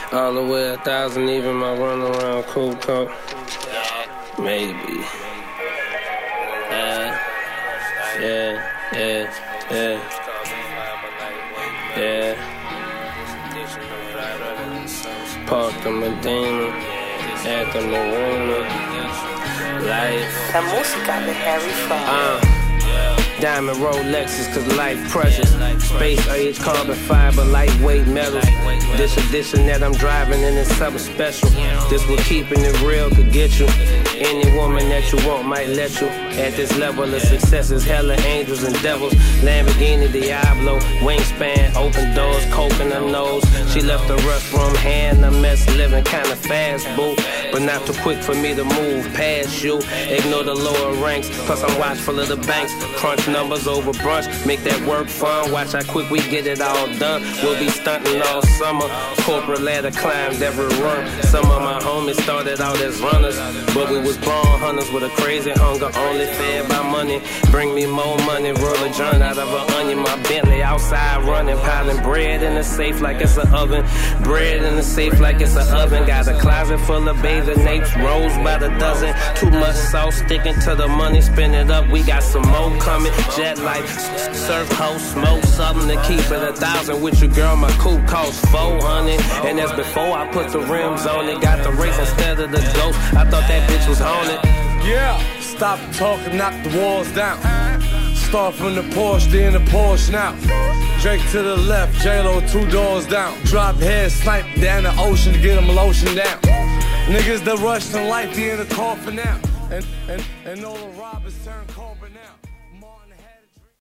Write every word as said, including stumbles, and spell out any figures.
All the way a thousand, even my run around cool coat. Maybe. Uh, yeah, yeah, yeah. Yeah. Park the Medina, at the Marina. Life. La música de Harry Fraud. Uh. Diamond Rolexes, cause life precious. Space age, carbon fiber, lightweight metals. This edition that I'm driving and it's something special. This what keeping it real could get you. Any woman that you want might let you. At this level of success is hella angels and devils. Lamborghini Diablo, wingspan, open doors, coke in her nose. She left the restroom, hand a mess, living kinda fast, boo. But not too quick for me to move past you. Ignore the lower ranks, plus I'm watchful of the banks. Crunch numbers over brunch, make that work fun. Watch how quick we get it all done. We'll be stunting all summer. Corporate ladder climbed every run. Some of my homies started out as runners, but we was born hunters with a crazy hunger, only fed by money. Bring me more money, roll a joint out of an onion. My Bentley outside running, piling bread in the safe like it's an oven. Bread in the safe like it's an oven. Got a closet full of bathing apes, rolls by the dozen. Too much sauce sticking to the money, spin it up. We got some more coming. Jet life, surf house, smoke something to keep it a thousand. With your girl, my coupe cost four hundred, and that's before I put the rims on it. Got the race instead of the ghost. I thought that bitch was haunted. Yeah, stop talking, knock the walls down. Start from the Porsche, then the Porsche now. Drake to the left, J-Lo two doors down. Drop head, snipe down the ocean to get them lotion down. Niggas that rush in life, be in the coffin now. And, and, and all the robbers.